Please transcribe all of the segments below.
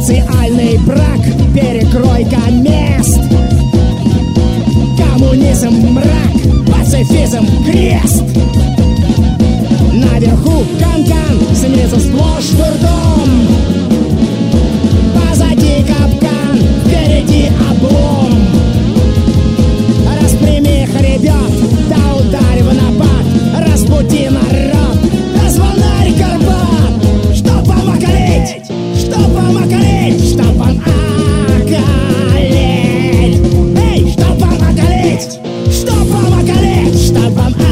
Социальный брак, перекройка мест. Коммунизм мрак, пацифизм крест. Наверху канкан, снизу сплошь дурдом. Позади капкан, впереди облом. Распрями хребет, да ударь в напад. Разбуди народ, да звонарь Карпат. Чтоб вам околеть, чтоб вам околеть, чтоб вам околеть. Эй, чтоб вам околеть, чтоб вам околеть, чтоб вам околеть.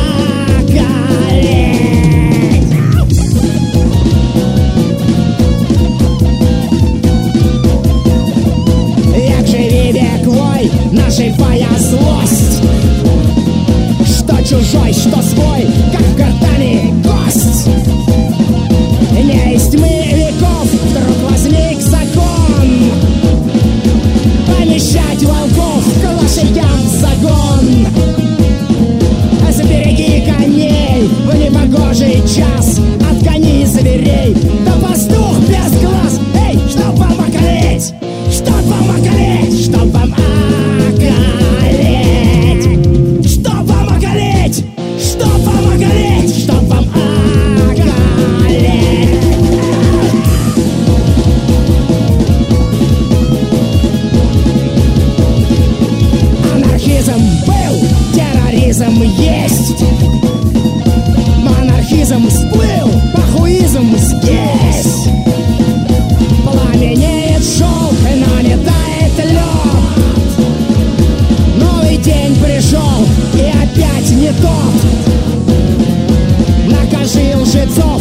Як живи век вой, нашивая злость. Что чужой, что свой, как в гортани кость. Не из тьмы веков вдруг возник закон помещать волков к лошадям в загон. Забереги коней в непогожий час, отгони зверей, да пастух без глаз. Эй, чтоб вам околеть, чтоб вам околеть, чтоб вам околеть, чтоб вам околеть, чтоб вам околеть, чтоб вам околеть. Анархизм был, терроризм есть. Монархизм всплыл, пахуизм здесь. Пламенеет шелк, но не тает лед. Новый день пришел, и опять не тот. Накажи лжецов.